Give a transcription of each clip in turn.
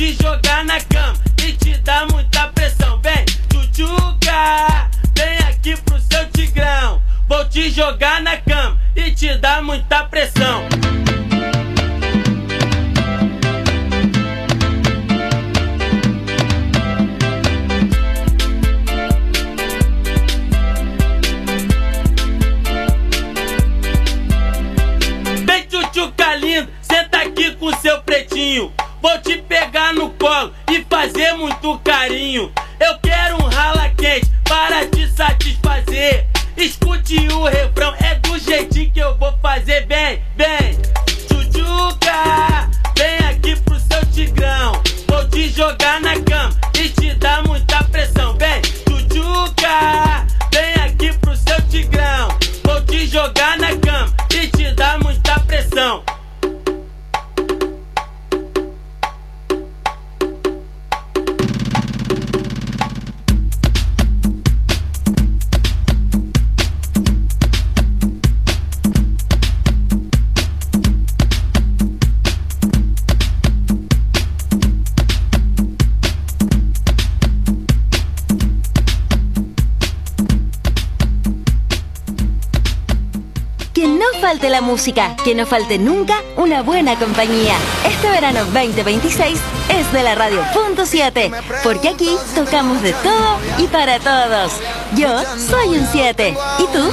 te jogar na cama e te dar muita pressão. Vem, tchutchuca, vem aqui pro seu tigrão. Vou te jogar na cama e te dar muita pressão. Vem, tchutchuca lindo, senta aqui com seu pretinho. Vou te pegar no colo e fazer muito carinho. Eu quero um rala quente para te satisfazer. Escute o refrão, é do jeitinho que eu vou fazer. Vem, vem, tchutchuca, vem aqui pro seu tigrão. Vou te jogar na cama e te dar muita pressão. Vem, tchutchuca, vem aqui pro seu tigrão. Vou te jogar na cama e te dar muita pressão. Falte la música, que no falte nunca una buena compañía. Este verano 2026 es de la Radio.7, porque aquí tocamos de todo y para todos. Yo soy un 7, ¿y tú?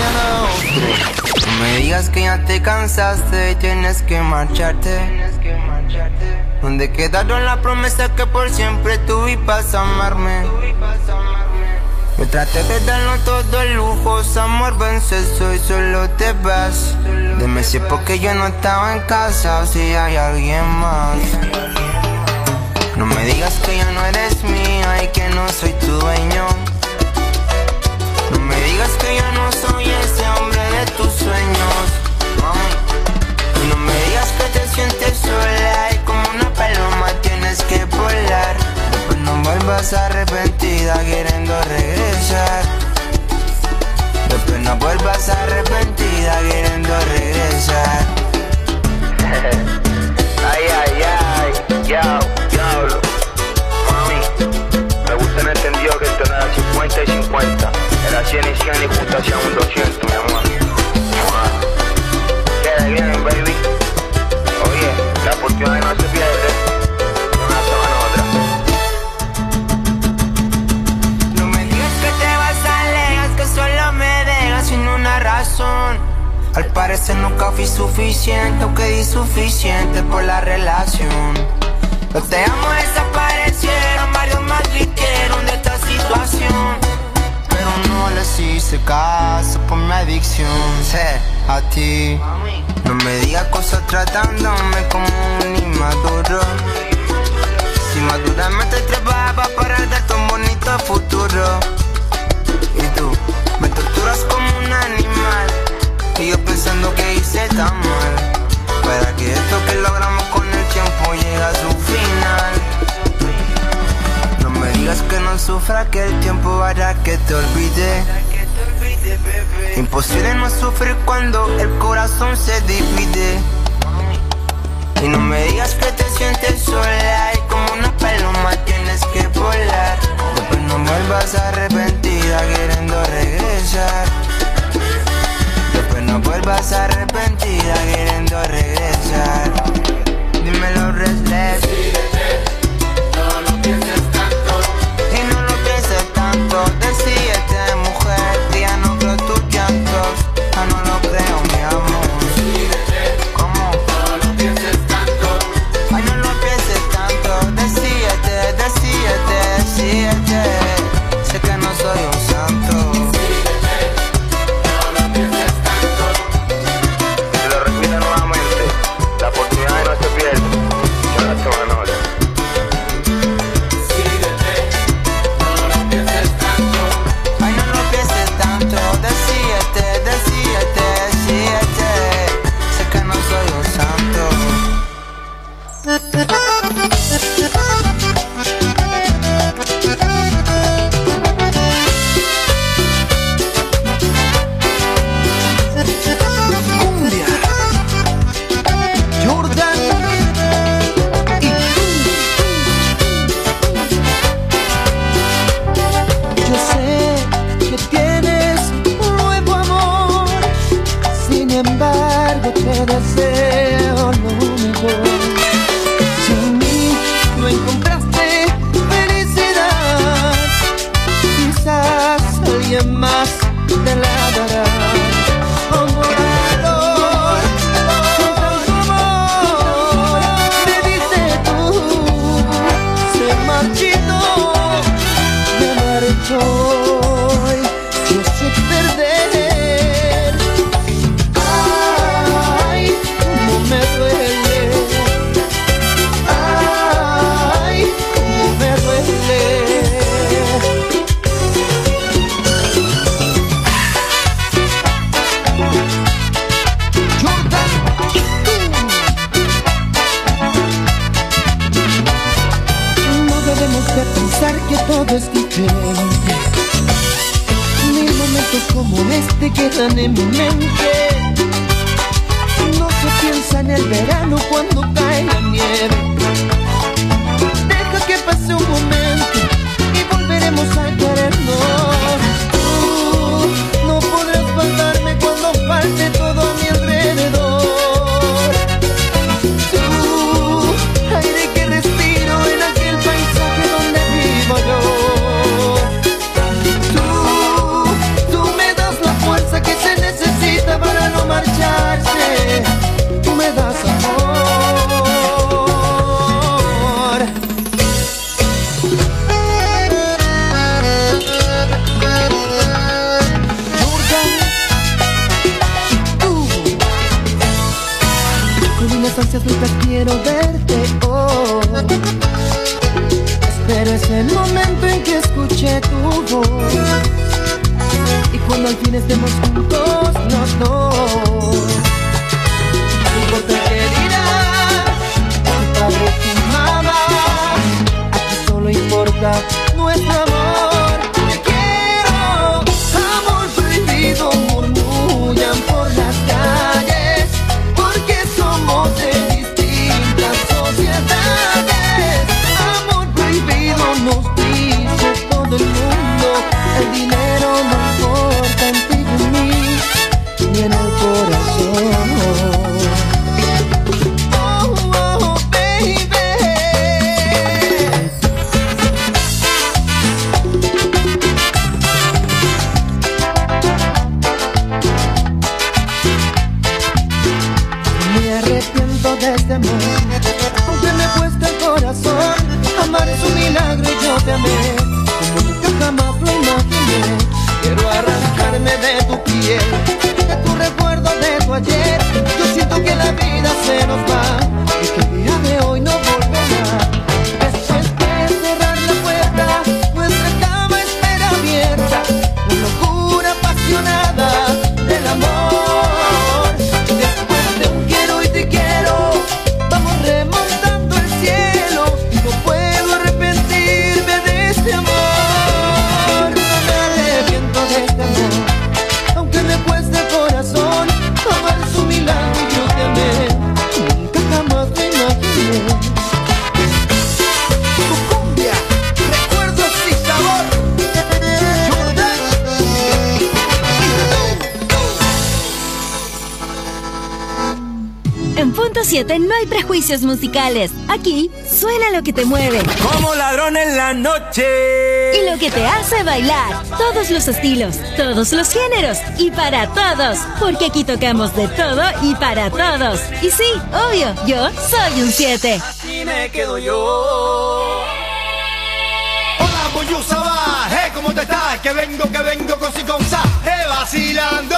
No me digas que ya te cansaste y tienes que marcharte. ¿Dónde quedaron las promesas que por siempre tú ibas a amarme? Yo traté de darnos todo el lujo, amor, vence eso y solo te vas. Dime si es porque yo no estaba en casa o si hay alguien más. No me digas que ya no eres mía y que no soy tu dueño. No me digas que ya no soy ese hombre de tus sueños, mami. Y no me digas que te sientes sola y como una paloma tienes que volar. Después no vuelvas arrepentida queriendo regresar. Después no vuelvas arrepentida queriendo regresar. Ay, ay, ay, diablo. Mami, me gusta en entendido que esto no era 50 y 50. Era 100 y 100 y justo hacían un 200, mi amor. Queda bien, baby. Oye, la oportunidad no se pierde. Una semana otra. No me digas que te vas alejas, que solo me dejas sin una razón. Al parecer nunca fui suficiente, aunque di suficiente por la relación. Los te amo desaparecieron, varios más dijeron de esta situación. Pero no les hice caso por mi adicción, a ti. No me digas cosas tratándome como un inmaduro. Si maduramente trabajaba para darte un bonito futuro. Y tú me torturas como un animal. Y yo pensando que hice tan mal. Para que esto que logramos con el tiempo llegue a su final. No me digas que no sufra, que el tiempo hará que te olvide. Imposible no sufrir cuando el corazón se divide. Y no me digas que te sientes sola y como una paloma tienes que volar. Después no vuelvas arrepentida queriendo regresar. Después no vuelvas arrepentida queriendo regresar. Dímelo, Restless. No lo pienses tanto. Y no lo pienses tanto. Decídete, mujer, que ya no creo tus llantos. Ya no lo creo, mi amor. ¿Cómo? No lo pienses tanto. Ay, no lo pienses tanto. Decídete, decídete, decídete. Sé que no soy un santo. No lo pienses tanto. Se lo repito nuevamente. La oportunidad no se pierde. Yo la tomo en orden. No lo pienses tanto. Ay, no lo pienses tanto. Decídete, decídete, decídete. Sé que no soy un santo. Jordan y todo es diferente. Mil momentos como este quedan en mi mente. No se piensa en el verano cuando cae la nieve. Deja que pase un momento y volveremos a querernos. Tú no podrás faltarme cuando falte todo a mi alrededor. Tú, aire que respiro en aquel paisaje donde vivo yo. Tú me das la fuerza que se necesita para no marcharse. Tú me das amor. Con unas ansias locas quiero verte, oh. Espero ese momento en que escuche tu voz y cuando al fin estemos juntos los dos. No importa qué dirán tu padre y tu mamá, aquí solo importa nuestro amor. Te quiero, amor prohibido, murmullan por las calles, porque somos de distintas sociedades. Amor prohibido nos dice todo el mundo, el dinero no importa en ti y en mí, ni en el corazón. Oh, oh, baby. Me arrepiento de este amor, aunque me cuesta el corazón. Amar es un milagro y yo te amé como nunca jamás lo imaginé. Quiero arrancarme de tu piel, de tu recuerdo de tu ayer. Yo siento que la vida se nos va y que el día de hoy no volverá. Después de cerrar la puerta, nuestra cama espera abierta, una locura apasionada del amor. Después de un quiero y te quiero, vamos remontando el cielo y no puedo arrepentirme de este amor. No me arrepiento de este amor, aunque me cueste el corazón. Amar es un milagro y yo te amé como nunca jamás me imaginé. Tu cumbia, recuerdos y sabor. Jordan. En Punto 7 no hay prejuicios musicales. Aquí suena lo que te mueve Como ladrón en la noche. y lo que te hace bailar. Todos los estilos, todos los géneros y para todos. Porque aquí tocamos de todo y para todos. Y sí, obvio, yo soy un 7. Así me quedo yo. Hola, Boyusaba, ¿cómo te estás? Que vengo con si con sa, vacilando.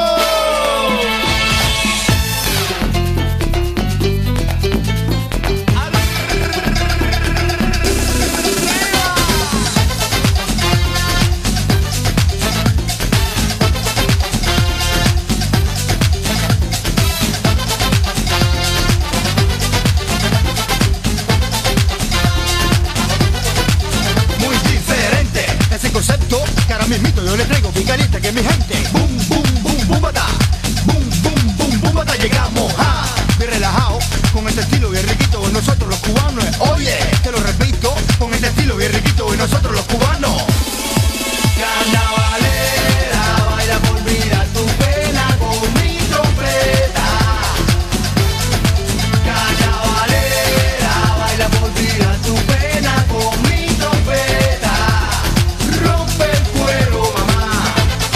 Muy diferente ese concepto que ahora mismito yo le traigo bien caliente que mi gente. Boom, boom, boom, boom, bata. Boom, boom, boom, boom, bata. Llegamos a bien relajado con este estilo bien riquito de nosotros los cubanos. Oye, te lo repito, con este estilo bien riquito de nosotros los cubanos. Carnavalera, baila por olvidar tu pena con mi trompeta. Carnavalera, baila por olvidar tu pena con mi trompeta. Rompe el cuero, mamá.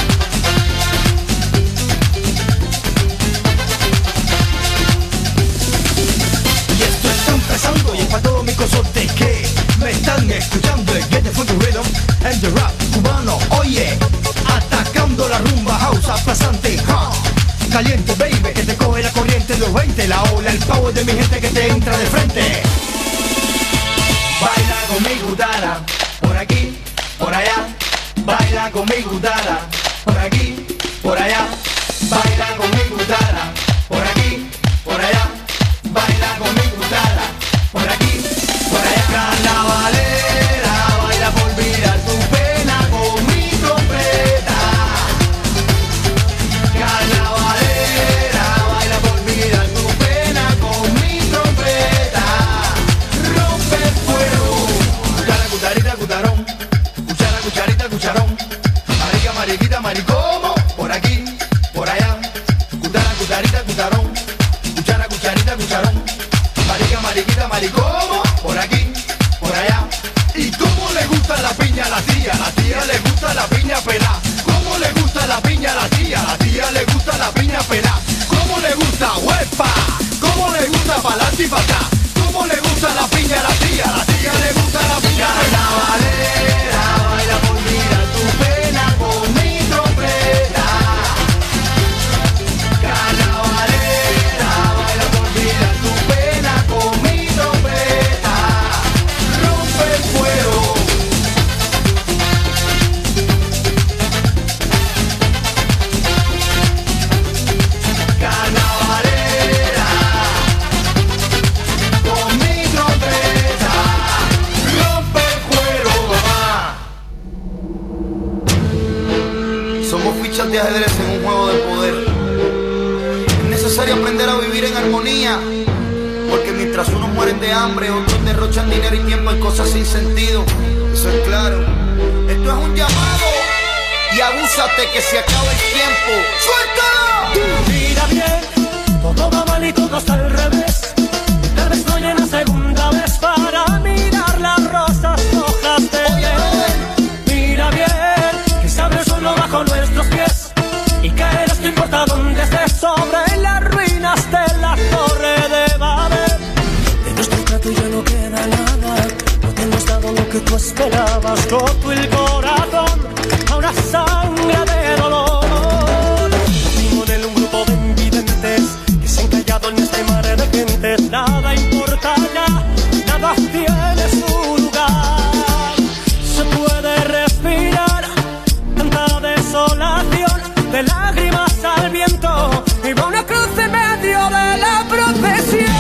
Y esto está empezando y es para todos mis consortes que me están escuchando. El Get the Funky Rhythm and the Rap cubano. Oye, atacando la rumba house pasante. Caliente, baby, que te coge la corriente de los 20. La ola, el power de mi gente que te entra de frente. Baila conmigo, dala, por aquí, por allá. Baila conmigo, dala, por aquí, por allá. Baila conmigo, dala, por aquí, por allá. Baila conmigo, dala, por aquí, por allá. Carnavalera, baila por vida. pone a pelar. Como le gusta, huepa. Como le gusta pa'lante y pa' atrás. Como le gusta la piña a la tía le gusta la piña. Carnavalera, baila por mira tu pena con mi trompeta. Carnavalera, baila por mira tu pena con mi trompeta. Rompe el fuego. Carnavalera, con mi trompeta, rompe el cuero, mamá. Somos fichas de ajedrez en un juego de poder. Es necesario aprender a vivir en armonía, porque mientras unos mueren de hambre, otros derrochan dinero y tiempo en cosas sin sentido. Eso es claro. Esto es un llamado y abúsate que se acaba el tiempo. ¡Suéltalo! Mira bien, todo va mal y todo está al revés. Tal vez no llena segunda vez para mirar las rosas rojas de él. Mira bien, que se abre el suelo bajo nuestros pies y caerás no importa dónde estés, sobre las ruinas de la torre de Babel. De nuestro plato ya no queda nada, no te hemos dado lo que tú esperabas. Roto el corazón a una sangre de dolor. Vivo en un grupo de invidentes que se han callado en este mar de gentes. Nada importa ya, nada tiene su lugar. Se puede respirar tanta desolación, de lágrimas al viento, y va una cruz en medio de la procesión.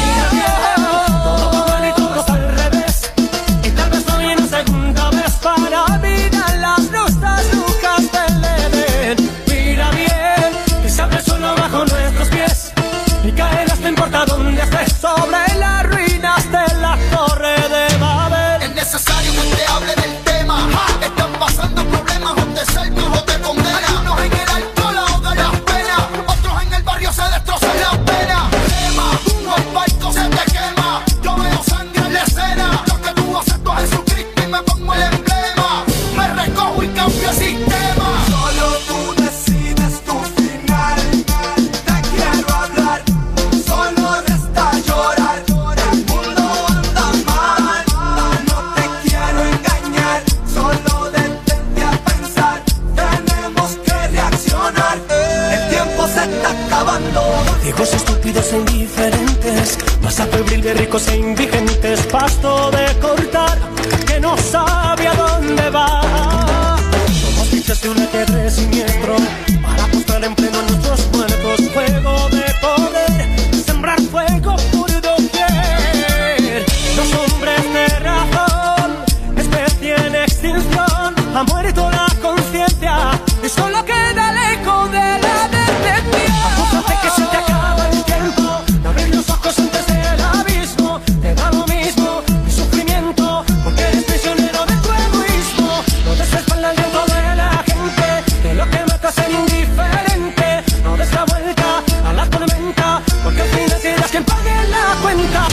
Todo mal y todo está al revés, y tal vez no viene segunda vez para mirar las rosas rojas del Edén. Mira bien, que se abre el suelo bajo nuestros pies y caerás no importa dónde estés, sobre las ruinas de la torre de Babel. Es necesario que te hable del tema. Están pasando problemas o te salvan o te condenan. Unos en el alcohol ahogan las penas, otros en el barrio se destrozan las penas. Tema, uno el barco se te quema. Yo veo sangre en la escena. Lo que tú acepto a Jesucristo y me pongo el emblema. Me recojo y cambio el sistema. Solo tú decides tu final. Te quiero hablar, solo resta llorar. El mundo anda mal, no te quiero engañar. Solo detente a pensar, tenemos que reaccionar. El tiempo se está acabando. Viejos estúpidos e indiferentes, masa febril de ricos e indigentes, pasto de cortar que no sabe a dónde va. Somos fichas de un ajedrez siniestro para apostar en pleno a nuestros muertos. Juego de poder, sembrar fuego por doquier. Los hombres de razón, especie en extinción, ha muerto la conciencia y solo queda el eco de la decepción. Acúsate que se te acaba el tiempo, de abrir los ojos antes del abismo. Te da lo mismo mi sufrimiento, porque eres prisionero de tu egoísmo. No des la espalda al viento de la gente, que lo que mata es ser indiferente. No des la vuelta a la tormenta, porque al final serás quien pague la cuenta.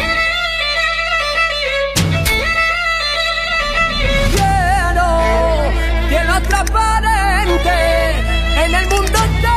Quiero transparente en el mundo entero.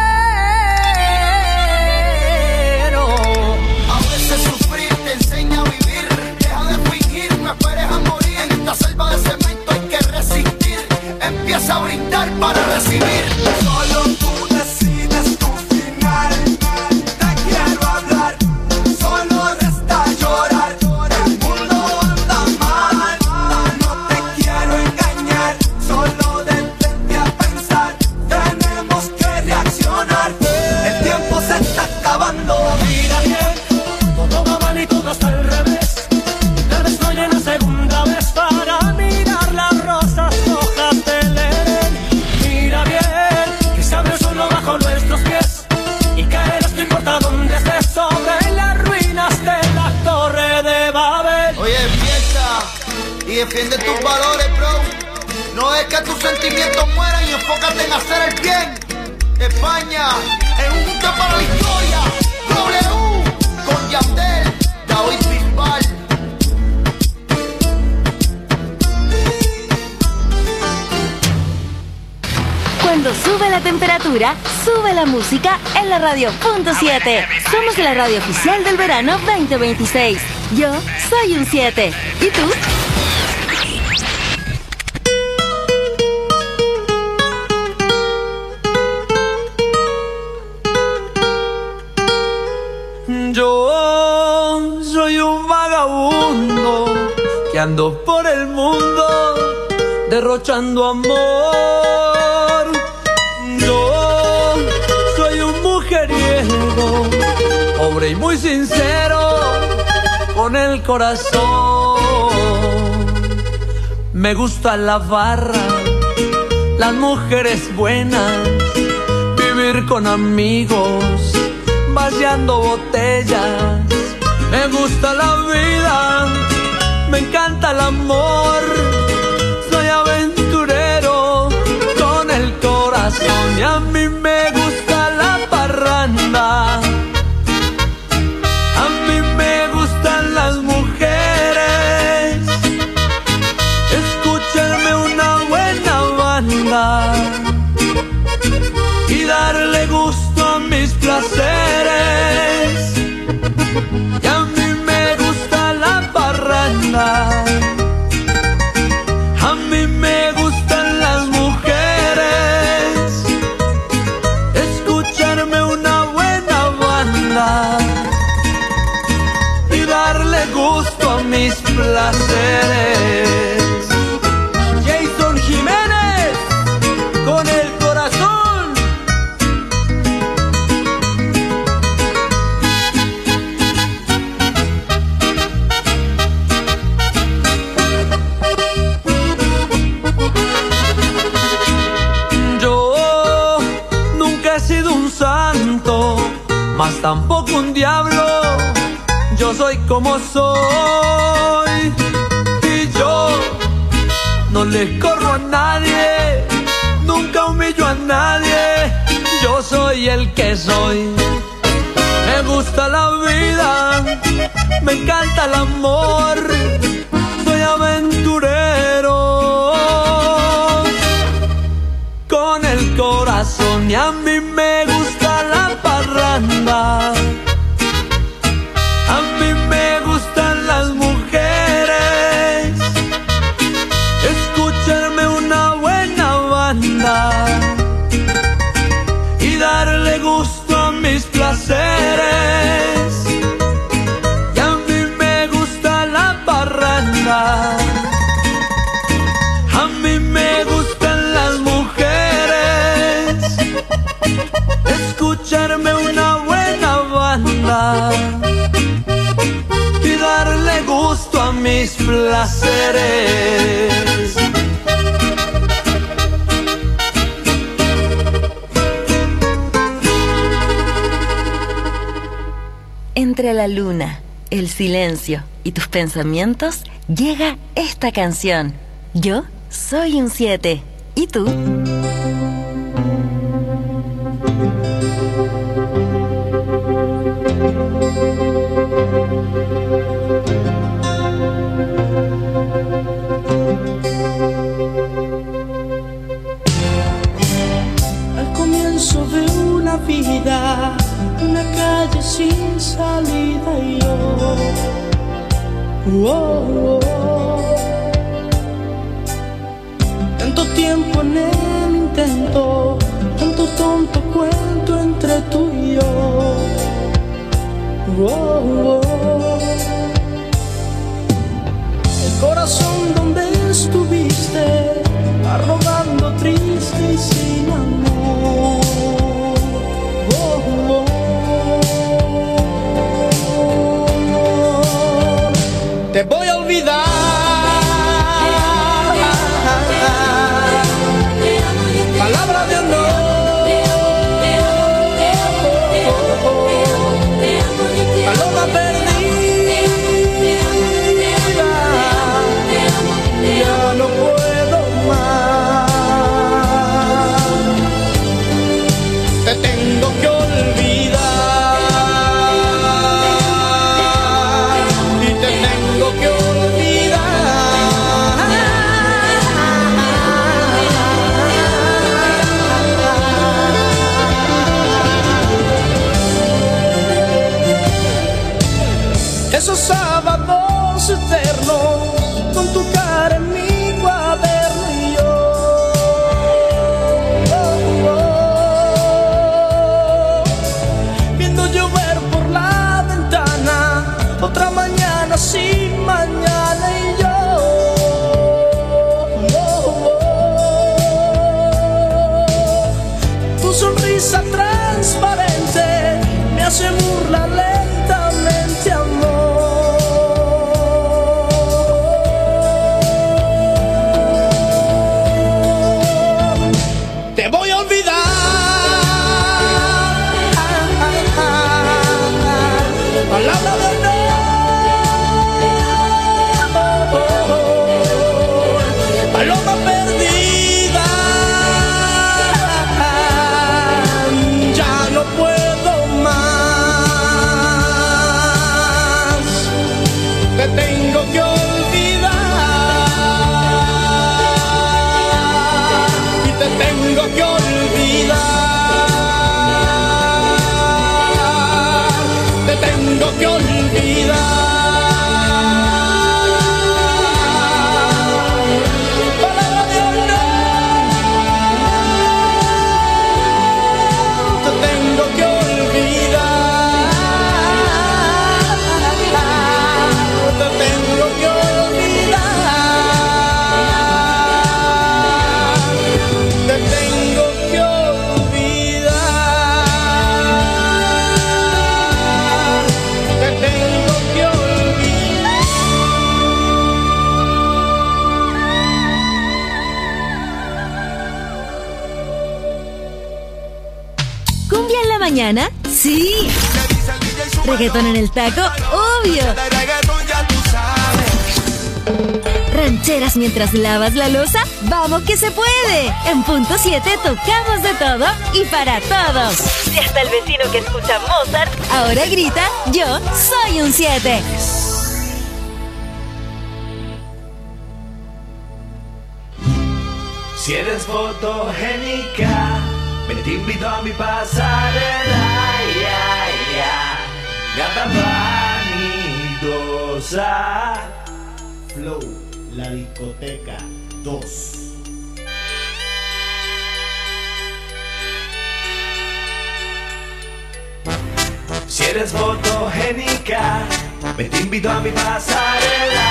A veces sufrir te enseña a vivir. Deja de fingir, no esperes a morir. En esta selva de cemento hay que resistir. Empieza a brindar para recibir. Solo tú decides tu final. Te quiero hablar, solo resta llorar. El mundo anda mal, no te quiero engañar. Solo detente a pensar, tenemos que reaccionar. El tiempo se está acabando. Mira bien, todo va mal y todo está al revés. Tal vez no llena segunda vez para mirar las rosas rojas del Edén. Mira bien, que se abre el suelo bajo nuestros pies y caerás no importa dónde estés, sobre las ruinas de la torre de Babel. Oye, despierta y defiende tus valores, bro. No es que tus sentimientos mueran y enfócate en hacer el bien. España, en un punto para la historia. W, con Yandel, David Bisbal. Cuando sube la la temperatura, sube la música en la radio.7. Somos la radio oficial del verano 2026. Yo soy un 7. ¿Y tú? Yo soy un vagabundo que ando por el mundo derrochando amor. Yo soy un mujeriego, pobre y muy sincero, con el corazón. Me gusta la barra, las mujeres buenas, vivir con amigos, vaciando botellas. Me gusta la vida, me encanta el amor. Soy aventurero con el corazón y a mí me gusta la parranda. A mí me gustan las mujeres, escucharme una buena banda y darle gusto a mis placeres. Y a mí me gusta la parranda. A mí me gustan las mujeres, escucharme una buena banda y darle gusto a mis placeres. Jason Jiménez, con el corazón. Mas tampoco un diablo, yo soy como soy. Y yo no le corro a nadie, nunca humillo a nadie. Yo soy el que soy. Me gusta la vida, me encanta el amor. Soy aventurero con el corazón y a mí me gusta la parranda. A mí me gustan las mujeres, escucharme una buena banda y darle gusto a mis placeres. Y a mí me gusta la parranda. A mí me gustan las mujeres, escucharme una buena banda y darle gusto a mis placeres. Entre la luna, el silencio y tus pensamientos llega esta canción. Yo soy un 7. ¿Y tú? Al comienzo de una vida, una calle sin salida y yo, tanto tiempo en el intento, tanto tonto cuento entre tú y yo, el corazón donde estuviste, arrogando triste y sin amor. Te voy a olvidar, palabra de honor, paloma perdida, ya no puedo más. esos sábados eternos con tu cara en mi cuaderno y yo viendo llover por la ventana, otra mañana sin mañana y yo tu sonrisa transparente me hace burla lentamente, amor. Te voy a olvidar, palabra de honor. Paloma perdida, ya no puedo más. Te tengo que olvidar y te tengo que olvidar. Te tengo que olvidar. Mañana, sí. Reggaetón en el taco, obvio. Rancheras mientras lavas la loza, vamos que se puede. En punto 7 tocamos de todo y para todos. Y hasta el vecino que escucha Mozart ahora grita, yo soy un 7. Si eres fotogénica, me te invito a mi pasarela, gata vanidosa. Flow, la discoteca 2. Si eres fotogénica, me te invito a mi pasarela,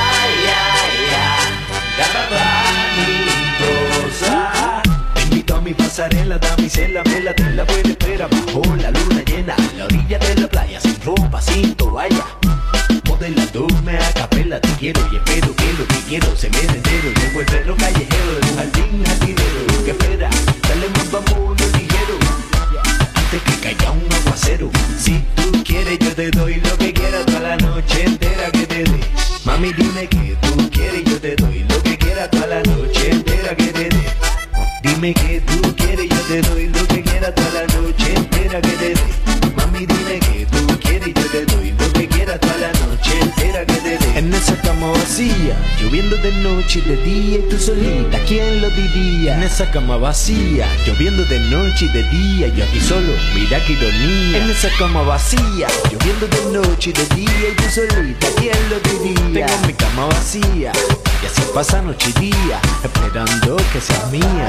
gata vanidosa. A mi pasarela, damisela, me la tela puede esperar bajo la luna llena, a la orilla de la playa, sin ropa, sin toalla. Modelándome a capela, te quiero y espero que lo que quiero se me entero. Llevo el perro callejero de un jardín jardinero. ¿Qué espera? Dale más vamos ligero, antes que caiga un aguacero. Si tú quieres yo te doy lo que quieras toda la noche entera que te dé. Mami dime que tú quieres yo te doy lo que quieras toda la noche entera que te dé. Dime que tú quieres, yo te doy lo que quieras toda la noche entera que te dé. Mami, dime que tú quieres, yo te doy lo que quieras toda la noche entera que te dé. En esa cama vacía, lloviendo de noche y de día y tú solita, ¿quién lo diría? En esa cama vacía, lloviendo de noche y de día, yo aquí solo, mira qué ironía. En esa cama vacía, lloviendo de noche y de día y tú solita, ¿quién lo diría? Tengo mi cama vacía y así pasa noche y día, esperando que seas mía.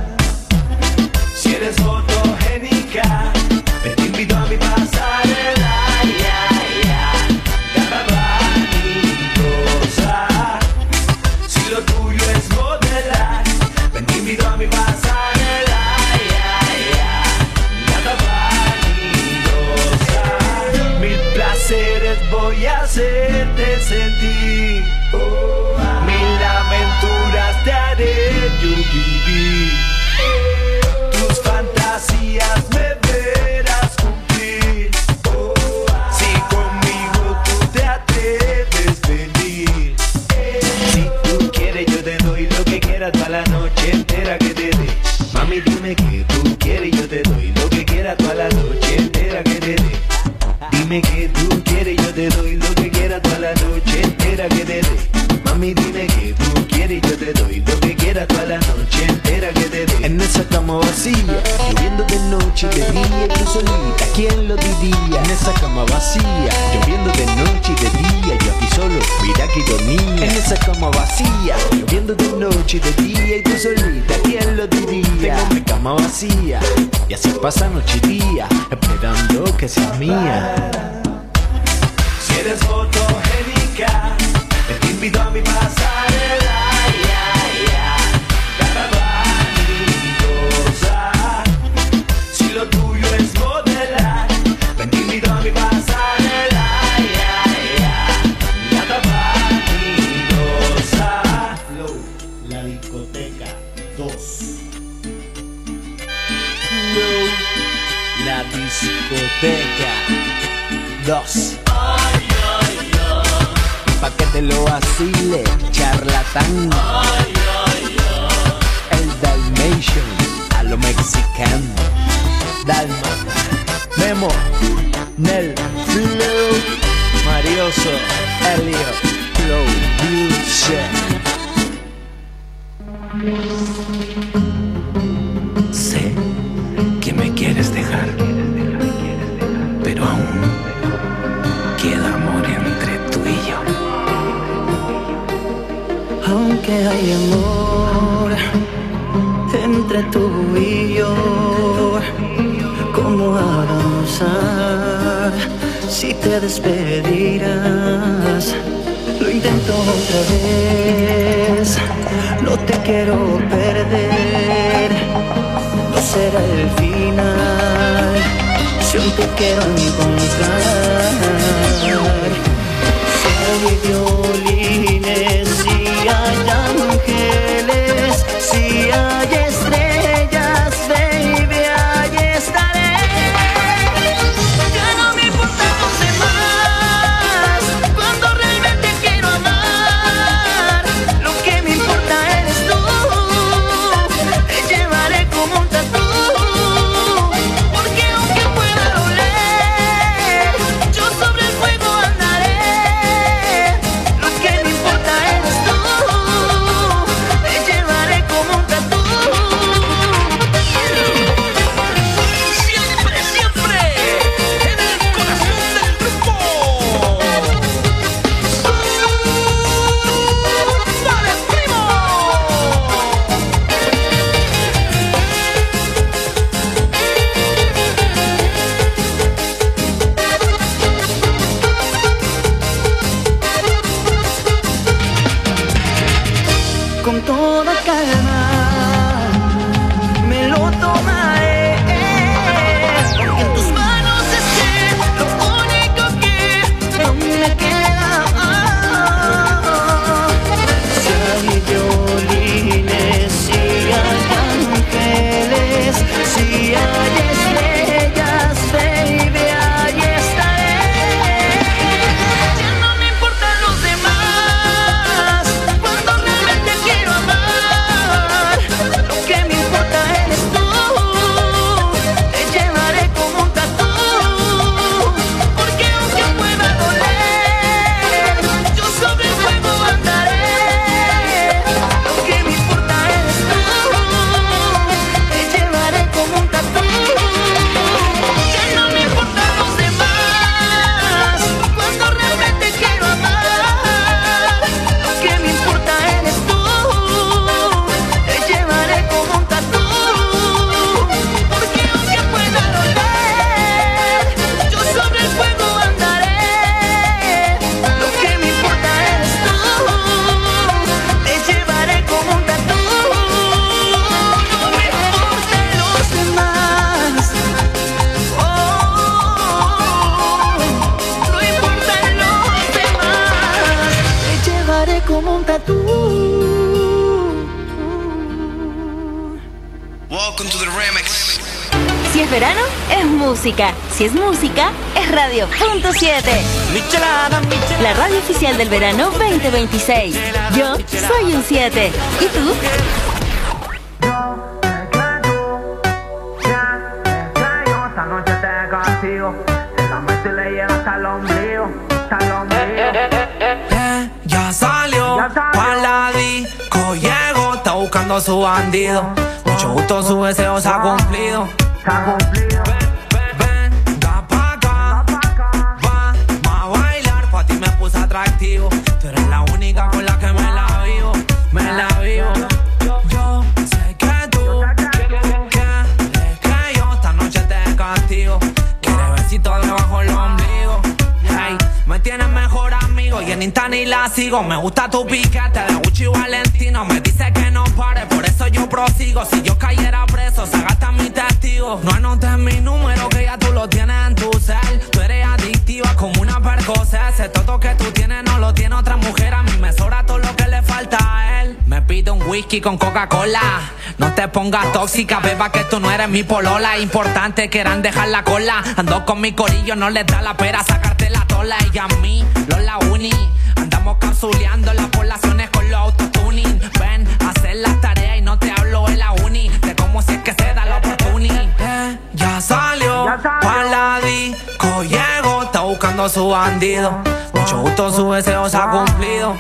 Si eres fotogénica, te invito a mi pasarela, gata vanidosa. Si lo tuyo es modelar, te invito a mi pasarela, gata vanidosa. Mil placeres voy a hacerte sentir, mil aventuras te haré yo vivir. Tus fantasías me verás cumplir, si conmigo tú te atreves venir. Si tú quieres yo te doy lo que quieras toda la noche entera que te dé. Mami dime que tú quieres yo te doy lo que quieras toda la noche entera que te dé. Dime que tú quieres yo te doy lo que quieras toda la noche entera que te dé. Mami dime que tú quieres yo te doy lo que quieras toda la noche entera que te dé. En esa cama vacía, lloviendo de noche y de día y tú solita, ¿quién lo diría? En esa cama vacía, lloviendo de noche y de día noche y de día y tú solita, ¿quién lo diría? Tengo mi cama vacía y así pasa noche y día, esperando que seas mía. Si eres fotogénica, te invito a mi pasarela, Garabanidosa. Si lo tuyo es modelar, te invito a mi pasarela, Garabanidosa. Flow, la discoteca 2. Flow, la discoteca 2. Pa' que te lo vacile, charlatán. El Dalmatian, a lo mexicano. Dalmata, Memo, Nel, Flow, Marioso, Elio, Flow, Bullshit. Sé que me quieres dejar, pero aún queda amor entre tú y yo. Aunque hay amor entre tú y yo, ¿cómo avanzar si te despedirás? Lo intento otra vez, no te quiero perder, no será el final, si aún te quiero encontrar. Si hay violines, si hay ángeles, si hay estrellas, baby, ahí estaré. Ya no me importan los demás, cuando realmente quiero amar. Lo que me importa eres tú, te llevaré como un tatú, porque aunque pueda doler, yo sobre el fuego andaré. Lo que me importa eres tú, te llevaré como un tatú. Siempre, siempre en el corazón del grupo. ¡Vale, primo! Con toda calma me lo tomaré, porque en tus manos esté lo único que no me queda. Si hay violines, si hay ángeles, si hay estrellas, baby, ahí estaré. Ya no me importan los demás, cuando realmente quiero amar. Lo que me importa eres tú, te llevaré como un tatú, porque aunque pueda doler, yo sobre el fuego andaré. Lo que me importa eres tú, te llevaré como un tatú. Ya no me importan los demás, cuando realmente quiero amar. Lo que me importa eres tú, te llevaré como un tatú, porque aunque pueda doler, yo sobre el fuego andaré. Lo que me importa eres tú, te llevaré como un tatú. No me importan los demás, oh, no importan los demás, te llevaré como un tatú. Welcome to the remix. Si es verano, es música. Si es música, es Radio.7. La radio oficial del verano 2026. Yo soy un 7. ¿Y tú? Esta noche te castigo, te la meto y le llega hasta el ombligo, hasta el ombligo. Ya salió pa' la disco, llegó, está buscando a su bandido. Mucho gusto, su deseo se ha cumplido. Venga pa' acá, vamos a bailar, pa' ti me puse atractivo. Tú eres la única con la que me la vivo, conmigo y en Insta ni la sigo. Me gusta tu piquete de Gucci Valentino. Me dice que no pare, por eso yo prosigo. Si yo cayera preso, se gasta mi testigo. No anotes mi número que ya tú lo tienes en tu cel. Tú eres adictiva como una Percocet. Ese toto que tú tienes no lo tiene otra mujer. A mí me sobra todo lo que le falta a él. Me pido un whisky con Coca-Cola. No te pongas tóxica, beba, que tú no eres mi polola. Importante quieran dejar la cola. Ando con mi corillo, no les da la pera sacarte la tola. Y a mí, la uni. Andamos capsuleando las poblaciones con los autotuning. Ven a hacer las tareas y no te hablo de la uni. De cómo si es que se da la oportunidad. Ya salió pa' la disco, llegó, está buscando su bandido. Mucho gusto, su deseo se ha cumplido.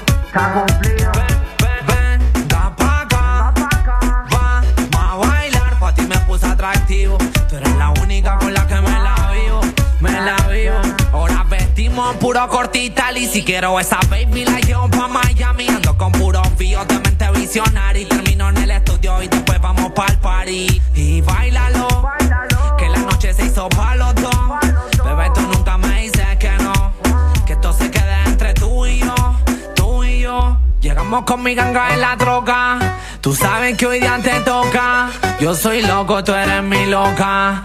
Venga pa' acá, vamos a bailar, pa' ti me puse atractivo. Tú eres la única con la que me la vivo. Ahora vestimos puro cortital y si quiero esa baby la llevo pa' Miami. Ando con puros fíos de mente visionaria y termino en el estudio y después vamos pa'l party. Y bailalo, que la noche se hizo pa' los dos. Bebé, tú nunca me dices que no, que esto se quede entre tú y yo. Llegamos con mi ganga en la troca. Tú sabes que hoy día te toca. Yo soy loco, tú eres mi loca.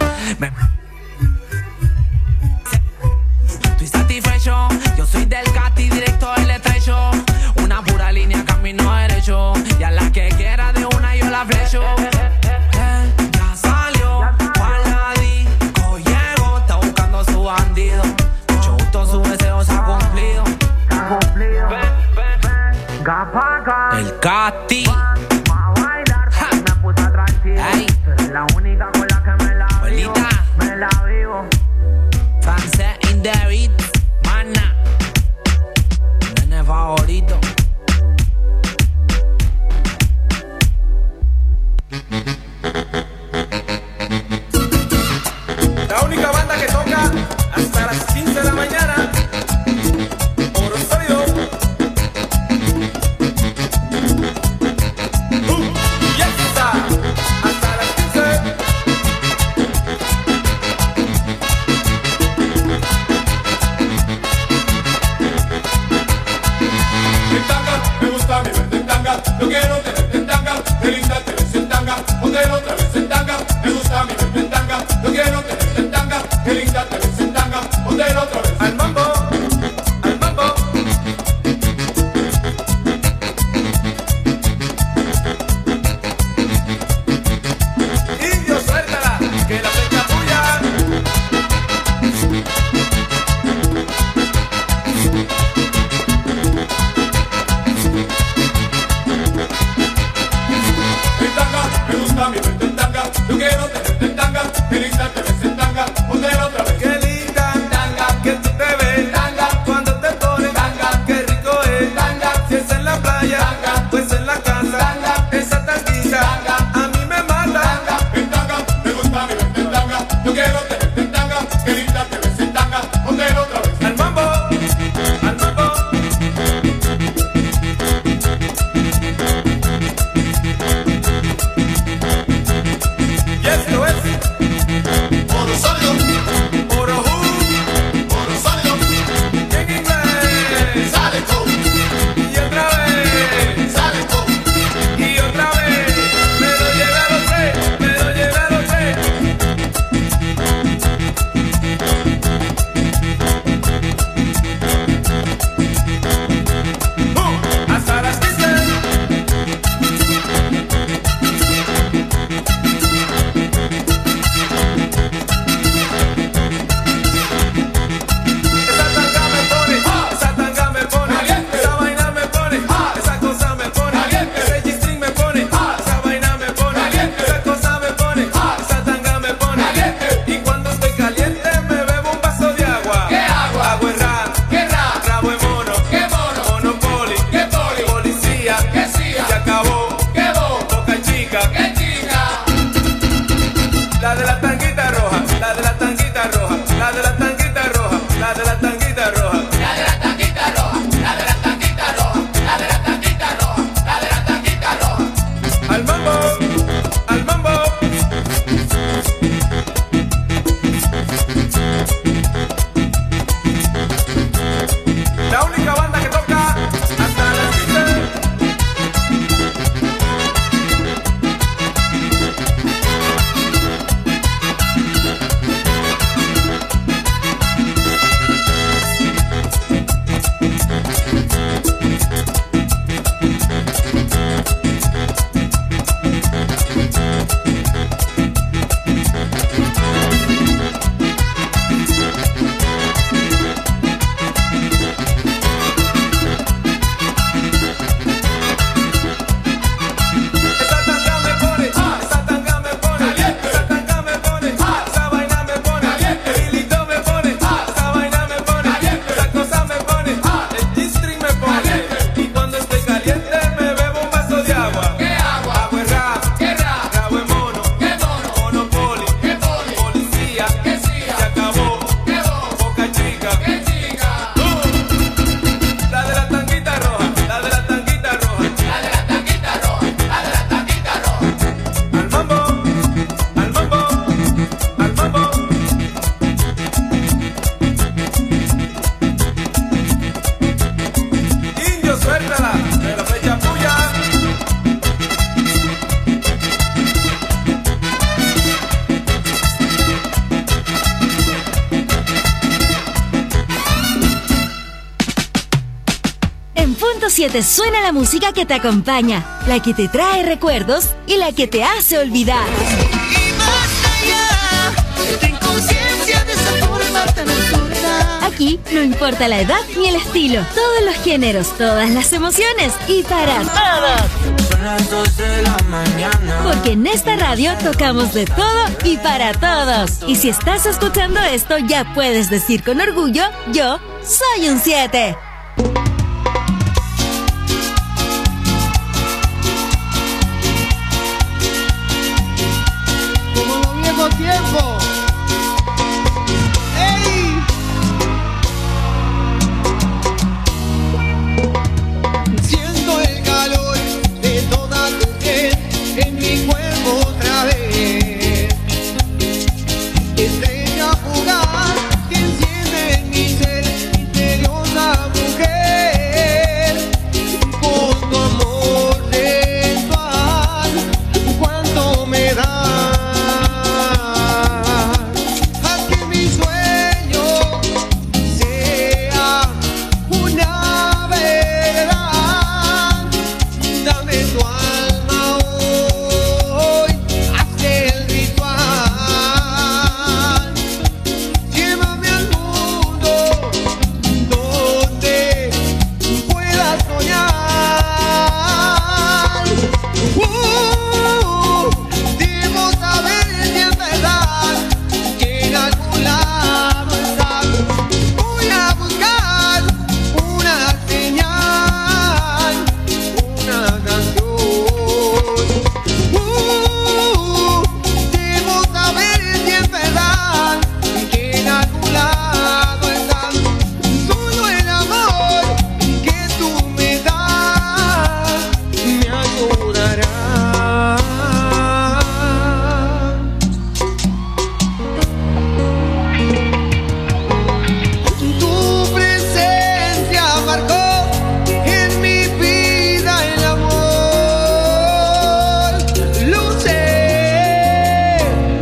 Estoy satisfecho. Yo soy del Cati, directo del estrecho. Una pura línea, camino derecho. Y a la que quiera de una yo la flecho. Ya salió pa' la disco, llegó, está buscando su bandido. Mucho gusto, su deseo se ha cumplido. El Cati. Ey, la única con la que me la vivo. Francés in the beat, mana. Nene favorito. La única banda que toca hasta las 15 de la mañana. Oro sólido. Ya está. Hasta las 15. En tanga, me gusta mi verte en tanga. Yo quiero tenerte en tanga. Qué linda te ves en tanga. Póntelo otra vez en tanga. Me gusta mi verte en tanga. Yo quiero tenerte en tanga. Qué linda te ves en tanga. Póntelo otra vez. Al mambo, al mambo. Indio, suéltala, que la fecha es tuya. En Punto 7 suena la música que te acompaña, la que te trae recuerdos y la que te hace olvidar. Y más allá, ten conciencia de esa forma tan absurda. Aquí no importa la edad ni el estilo, todos los géneros, todas las emociones y para todos. Son las 2 de la mañana. Porque en esta radio tocamos de todo y para todos. Y si estás escuchando esto, ya puedes decir con orgullo, yo soy un 7. Como los viejos tiempos. ¡Ey! Siento el calor de toda tu piel en mi cuerpo otra vez. Estrella fugaz que enciende en mi ser, misteriosa mujer. Con tu amor sensual, cuánto me das. Haz que mi sueño sea una verdad. Dame tu alma hoy, haz el ritual. Llévame al mundo donde pueda soñar. Debo saber si es verdad que en algún lado estás. Voy a buscar una señal, una canción. Debo saber si es verdad que en algún lado estás. Solo el amor que tú me das me ayudará. Tu presencia marcó en mi vida el amor. Lo sé.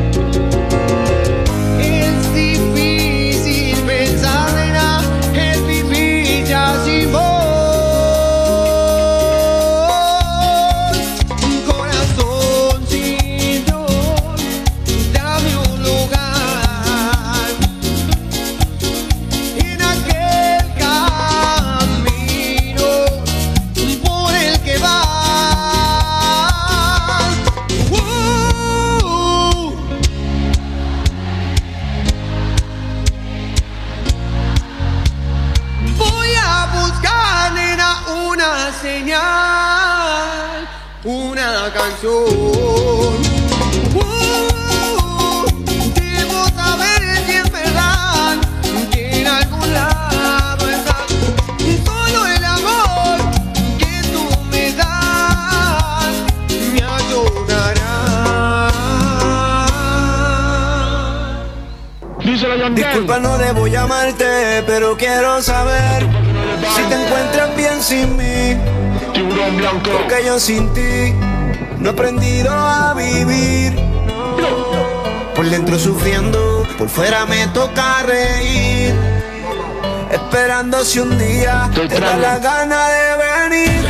Es difícil pensar en nada, es vivir ya sin vos. Corazoncito, dame un lugar en aquel camino por el que vas. Voy a buscar, nena, una señal, una canción. Debo saber si es verdad que en algún lado estás. Solo el amor que tú me das me ayudará. Disculpa, no debo llamarte, pero quiero saber si te encuentras bien sin mí. Porque yo sin ti no he aprendido a vivir. Por dentro sufriendo, por fuera me toca reír. Esperando si un día te da la gana de venir.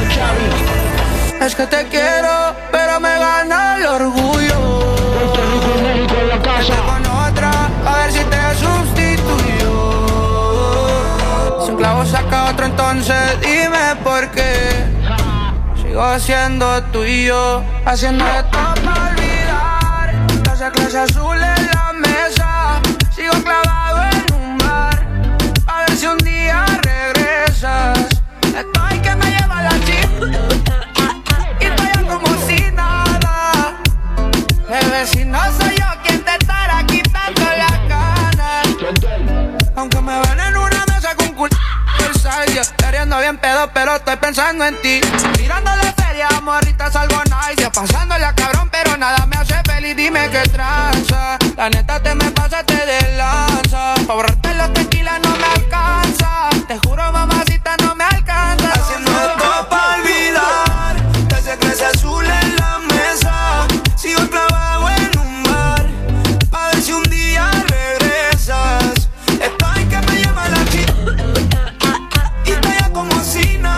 Es que te quiero, pero me gana el orgullo. Vete con otra, a ver si te sustituyo. Si un clavo saca otro, entonces dime por qué. Sigo siendo tuyo, haciendo de todo para olvidar. Esa clase azul en la mesa, sigo clavado en un bar. A ver si un día regresas. Estoy que me lleva la chica y estoy como si nada. Bebé, si no soy yo quien te estará quitando las ganas. Aunque me ven en una mesa con culo queriendo bien pedo, pero estoy pensando en ti. Tirándole feria, morritas algo nice. Pasándole a cabrón, pero nada me hace feliz. Dime qué tranza. La neta te me pasaste de lanza. Pa' borrarte los tequilas no me alcanza. Te juro, mamacita, no me alcanza. Haciendo esto pa' olvidar. Que ese clase azul en la mesa. Sigo clavado en un bar. Pa' ver si un día regresas. Estoy que me lleva la chica y estoy como si nada.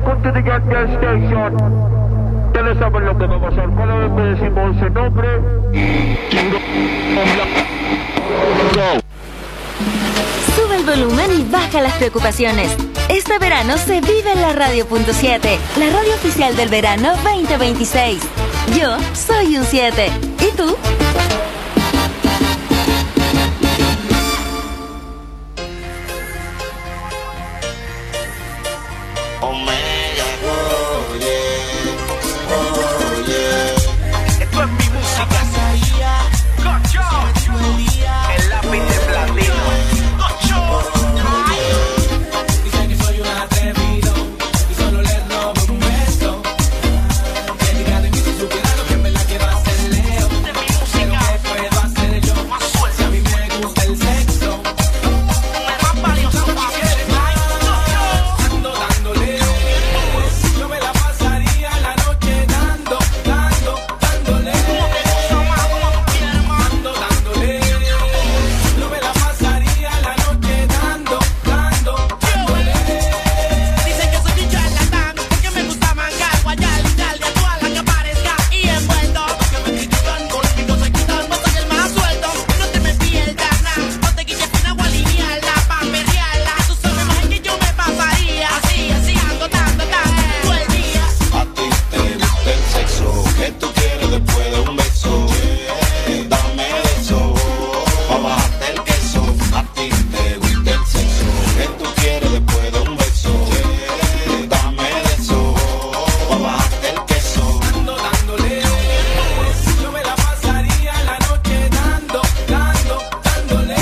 welcome to the Gas Station. Ustedes saben lo que va a pasar. Cada vez que decimos ese nombre, Sube el volumen y baja las preocupaciones. Este verano se vive en la Radio.7, la radio oficial del verano 2026. Yo soy un 7. ¿Y tú? Esto es mi música. Cocho. El lápiz de platino. Cocho. Dicen que soy un atrevido y solo le robo un beso. Que diga de mí si supiera lo que en verdad quiero hacerle. Pero ¿qué puedo hacer yo? Si a mí me gusta el sexo. Ando dándole. Yo me la pasaría la noche dando, dándole. Ando dándole. Yo me la pasaría la noche dando, dándole. Dicen que soy un charlatán, porque me gusta mangar, guayar y darle a toda la que aparezca y envuelto. Que me critican, conmigo se quitan, No soy el más suelto, no te me pierdas nada. No te quites fina o alinearla, pa' perrearla. Tú sabes más que yo me pasaría así, ando dando todo el día. A ti te gusta el sexo, ¿qué tú quieres después de un beso? Dame eso, pa' bajarte el queso. A ti te gusta el sexo, ¿qué tú quieres después de un beso? Dame eso, pa' bajarte el queso. Ando dándole. Yo me la pasaría la noche dando, dándole.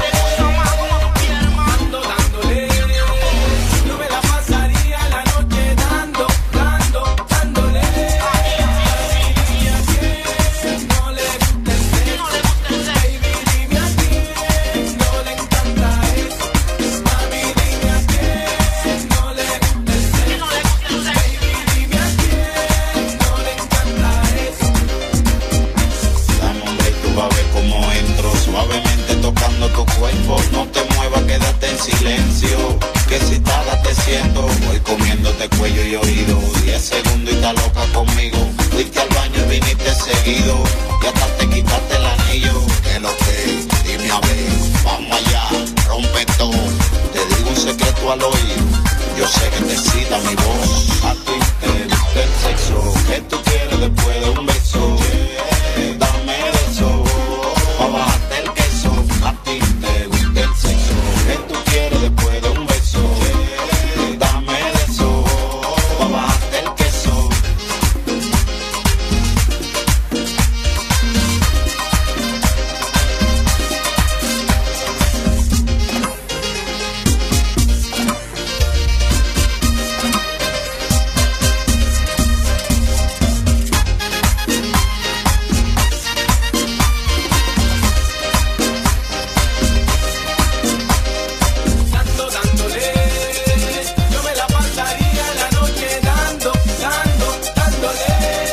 Ando dándole. Yo me la pasaría la noche dando, dándole. Baby, dime a quién no le gusta el sexo. Baby, dime a quién no le encanta eso. Mami, dime a quién no le gusta el sexo. Baby, dime a quién no le encanta eso. Dame un break, tú vas a ver cómo entro suavemente tocando tu cuerpo. No te muevas, quédate en silencio, que si tarda te siento. Voy comiéndote cuello y oído, 10 segundos y estás loca conmigo. Fuiste al baño y viniste seguido, y hasta te quitaste el anillo. Que lo que, dime a ver, vamos allá, rompe todo. Te digo un secreto al oído, yo sé que te excita mi voz. A ti te gusta el sexo, ¿qué tú quieres después de un beso? Dame eso, pa' bajarte el queso. A ti te gusta el sexo, ¿qué tú quieres después de un beso? Dame eso, pa' bajarte el queso. Ando dándole. Yo me la pasaría la noche dando, dándole.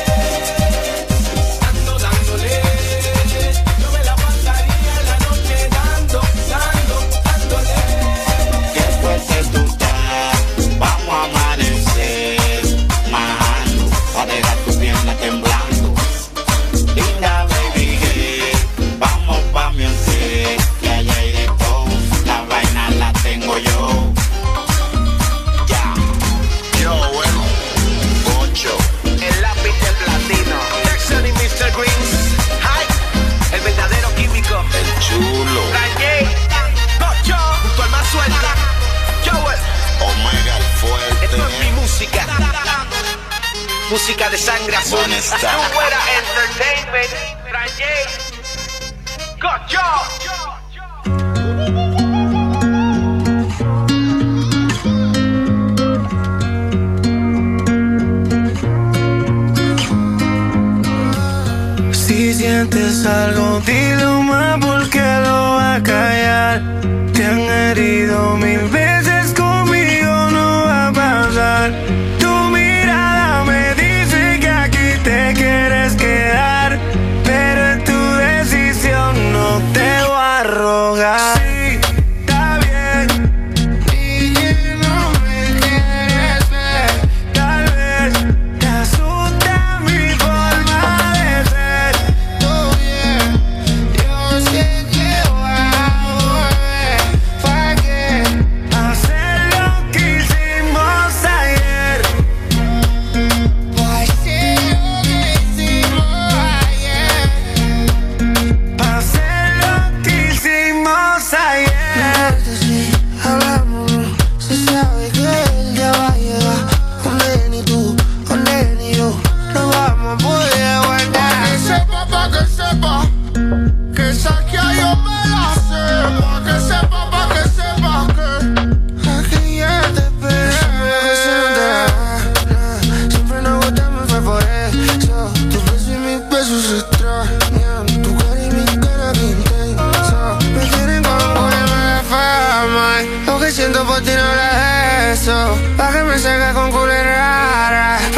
Ando dándole. Yo me la pasaría la noche dando, dándole. Qué fuerte tú estás, vamos a amanecer majando, pa' dejar tu pierna temblando. Linda baby girl, vamos pa' mi hotel, que allá hay de todo, la vaina la tengo yo. Ya, Yo, bueno, Ocho, el lápiz de platino. Jackson y Mr. Greens. Hi, el verdadero químico. el chulo, Kanye, Cocho, junto al más suelto. Joel, Omega el fuerte. esto es mi música. Música de sangre azul. Buena está. Fuera Entertainment. Kanye, Cocho. Si sientes algo, dilo más porque lo va a callar. Te han herido 1000 veces, conmigo no va a pasar. Tu mirada me dice que aquí te quieres quedar, pero es tu decisión, no te voy a rogar. Sí, está bien, y no me quieres ver,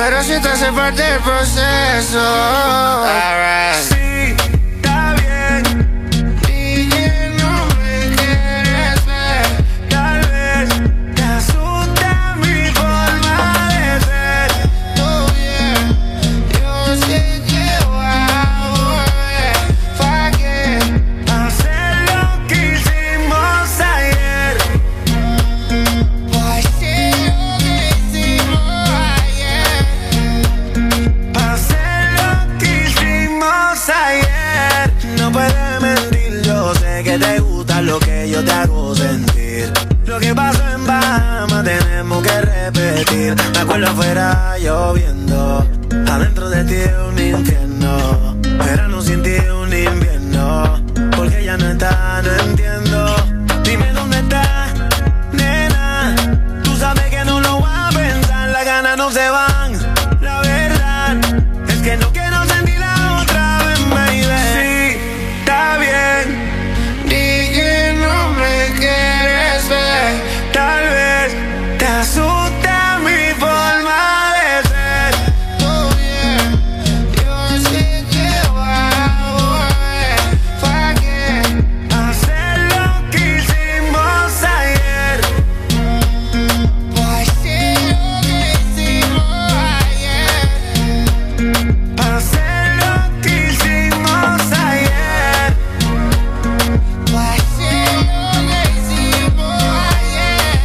pero si te hace parte del proceso. Alright. Sí, está bien. Y que no me quieres ver. Tal vez te asusta mi forma de ser. Oh yeah, yo sé que voy a volver. ¿Pa' qué hacer lo que hicimos ayer? ¿Pa' qué lo que hicimos ayer? ¿Pa' hacer lo que hicimos ayer? No puedes mentir, yo sé que te gusta lo que yo te hago sentir. Lo que pasó en Bahamas tenemos que repetir. Me acuerdo afuera lloviendo, adentro de ti un infierno. Verano sin ti un invierno, porque ya no está, no entiendo. Dime dónde está, nena. Tú sabes que no lo voy a pensar, las ganas no se van. La verdad es que no quiero sentirla otra vez, baby. Sí, está bien. Di que no me quieres ver. Tal vez te asusta mi forma de ser. Oh yeah, yo sé que voy a volver. ¿Pa' qué hacer lo que hicimos ayer? ¿Pa' qué lo que hicimos ayer? ¿Pa' hacer lo que hicimos ayer? ¿Pa' qué lo que hicimos ayer?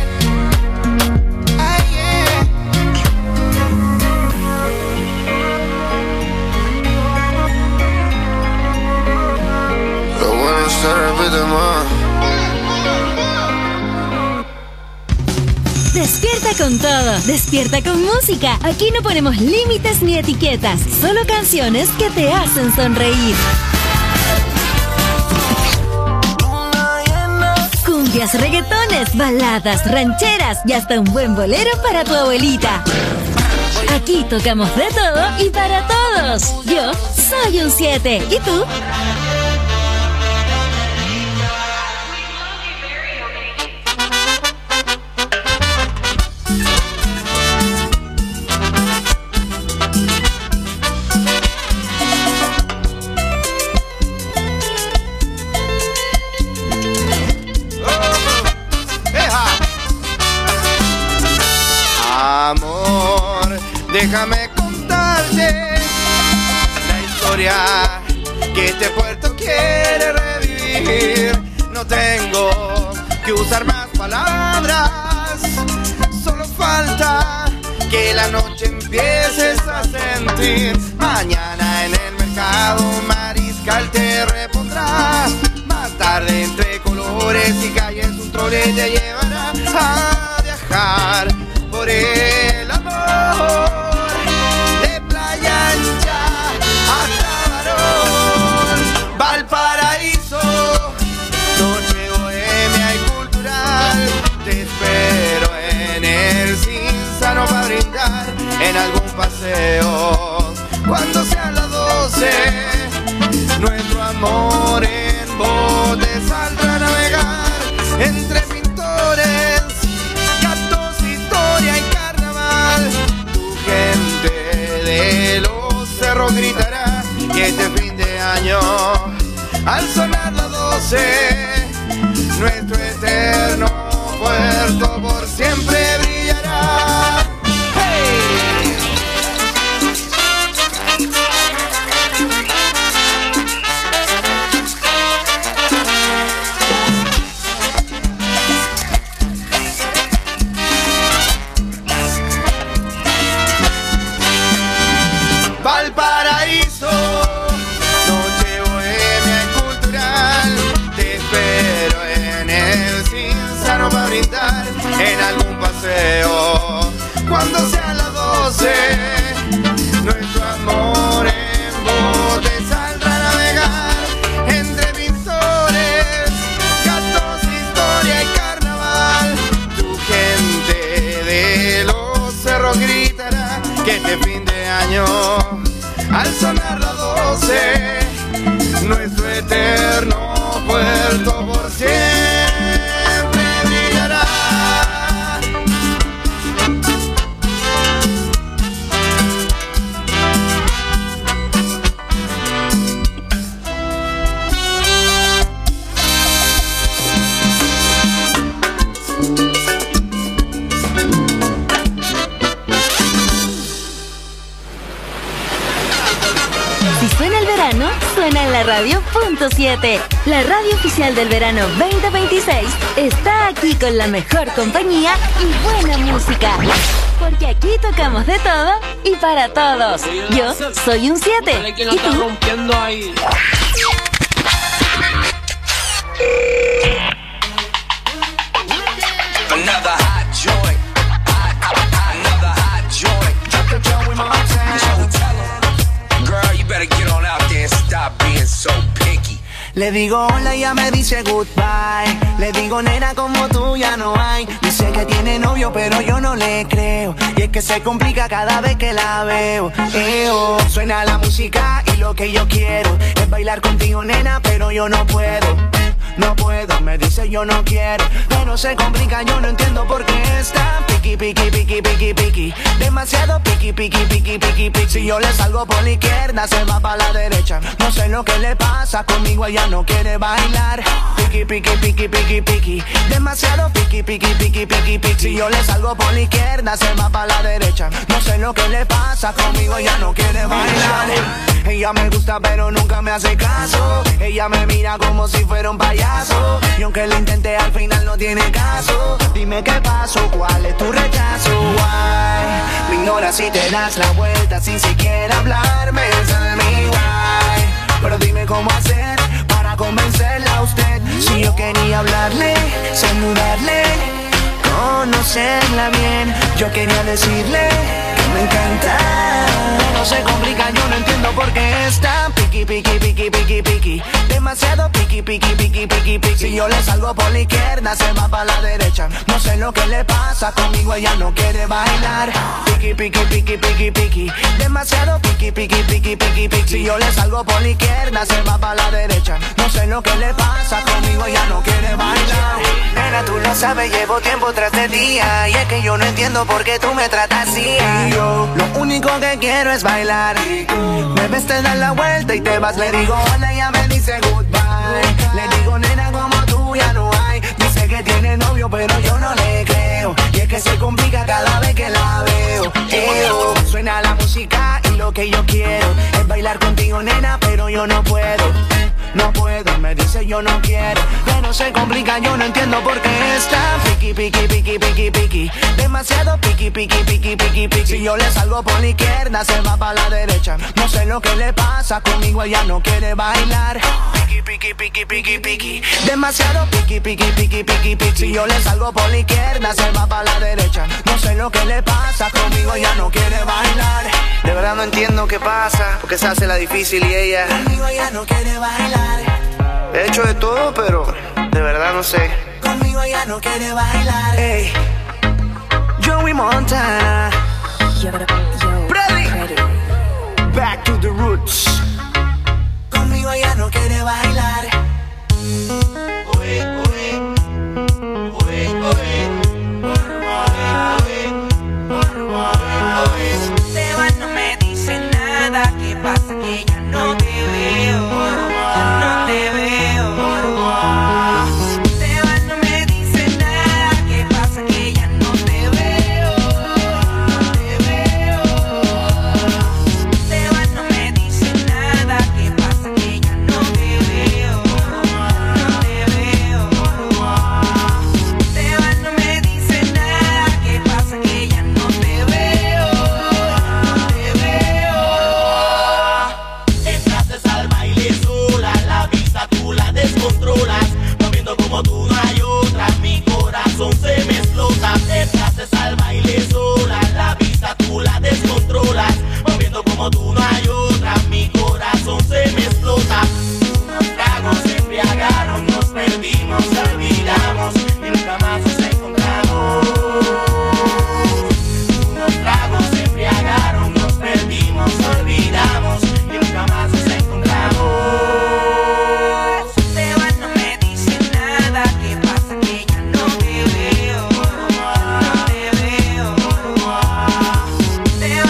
Ayer. Lo bueno es que repite más. Despierta con todo, despierta con música. Aquí no ponemos límites ni etiquetas, solo canciones que te hacen sonreír. Cumbias, reggaetones, baladas, rancheras y hasta un buen bolero para tu abuelita. Aquí tocamos de todo y para todos. Yo soy un 7. ¿Y tú? Amor, déjame contarte la historia que este puerto quiere revivir. No tengo que usar más palabras, solo falta que la noche empieces a sentir. Mañana en el mercado Mariscal te repondrá. Más tarde entre colores y calles un trole te llevará a viajar por el amor, de Playa Ancha hasta Barón, Valparaíso, noche bohemia y cultural. Te espero en el Cinzano para brindar en algún paseo. Cuando sean las 12, nuestro amor en bote saldrá a navegar entre pintores, y carnaval. Tu gente de los cerros gritará que este fin de año, al sonar las 12, nuestro eterno puerto por siempre brillará. ¡Hey! Valparaíso, noche bohemia y cultural. Te espero en el Cinzano para brindar en algún paseo. Cuando sean las 12, nuestro amor en bote saldrá a navegar entre pintores, gatos, historia y carnaval. Tu gente de los cerros gritará que este fin de año, al sonar las 12, nuestro eterno puerto por siempre brillará. El verano suena en la radio .7. La radio oficial del verano 2026 está aquí con la mejor compañía y buena música. Porque aquí tocamos de todo y para todos. Yo soy un 7. ¿Y tú? Rompiendo ahí. Another hot joint. Another hot joint. Drop the joint with my girl, you better get on out there and stop being so picky. Le digo hola y ella me dice goodbye. Le digo nena como tú ya no hay. Dice que tiene novio pero yo no le creo. Y es que se complica cada vez que la veo. Suena la música y lo que yo quiero es bailar contigo nena pero yo no puedo. No puedo, me dice yo no quiero. Pero se complica, yo no entiendo por qué está piqui, piqui, piqui, piqui, piqui. Demasiado piqui, piqui, piqui, piqui, piqui. Si yo le salgo por la izquierda, se va para la derecha. No sé lo que le pasa, conmigo ella no quiere bailar. Piqui, piqui, piqui, piqui, piqui. Demasiado piqui, piqui, piqui, piqui, piqui. Si yo le salgo por la izquierda, se va para la derecha. No sé lo que le pasa, conmigo ella no quiere bailar. Ella me gusta pero nunca me hace caso. Ella me mira como si fuera un payaso. Y aunque lo intenté al final no tiene caso. Dime qué pasó, cuál es tu rechazo. Why? Me ignoras si te das la vuelta sin siquiera hablarme. Tell me why. Pero dime cómo hacer para convencerla a usted. Si yo quería hablarle, saludarle, conocerla bien. Yo quería decirle que me encanta. No se complica, yo no entiendo por qué está piqui, piqui, piqui, piqui, piqui. Demasiado piqui, piqui, piqui, piqui, piqui. Si yo le salgo por la izquierda, se va para la derecha. No sé lo que le pasa, conmigo ella no quiere bailar. Piqui, piqui, piqui, piqui, piqui. Demasiado piqui, piqui, piqui, piqui, piqui. Si yo le salgo por la izquierda, se va para la derecha. No sé lo que le pasa, conmigo ella no quiere bailar. Nena, tú lo sabes, llevo tiempo tras de día. Y es que yo no entiendo por qué tú me tratas así. Y yo, lo único que quiero es bailar. Me ves, te das la vuelta y te vas. Le digo hola y ella me dice goodbye. Le digo nena como tú ya no hay. Dice que tiene novio pero yo no le creo. Y es que se complica cada vez que la veo. Suena la música y lo que yo quiero es bailar contigo nena pero yo no puedo. No puedo, me dice yo no quiero. Pero se complica, yo no entiendo por qué está piqui, piqui, piqui, piqui, piqui. Demasiado piqui, piqui, piqui, piqui, piqui. Si yo le salgo por la izquierda, se va para la derecha. No sé lo que le pasa, conmigo ella no quiere bailar. Piqui, piqui, piqui, piqui, piqui. Demasiado piqui, piqui, piqui, piqui, piqui. Si yo le salgo por la izquierda, se va para la derecha. No sé lo que le pasa, conmigo ella no quiere bailar. De verdad no entiendo qué pasa, porque se hace la difícil y ella conmigo ella no quiere bailar. He hecho de todo, pero de verdad no sé. Conmigo ella no quiere bailar. Hey, Joey Montana.